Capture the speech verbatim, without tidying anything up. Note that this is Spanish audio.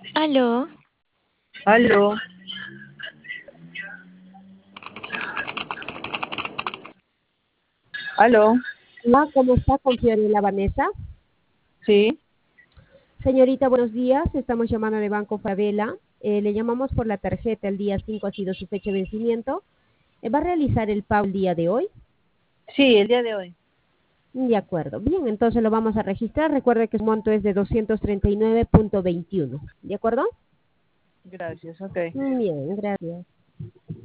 Aló, Aló, aló, Hola, ¿cómo está? Con Fiorella Vanessa. sí, Señorita, buenos días. Estamos llamando de Banco Favela. Eh, le llamamos por la tarjeta. El día cinco ha sido su fecha de vencimiento. Eh, ¿Va a realizar el pago el día de hoy? sí, el día de hoy. De acuerdo. Bien, entonces lo vamos a registrar. Recuerde que su monto es de doscientos treinta y nueve punto veintiuno. ¿De acuerdo? Gracias, ok. Bien, gracias.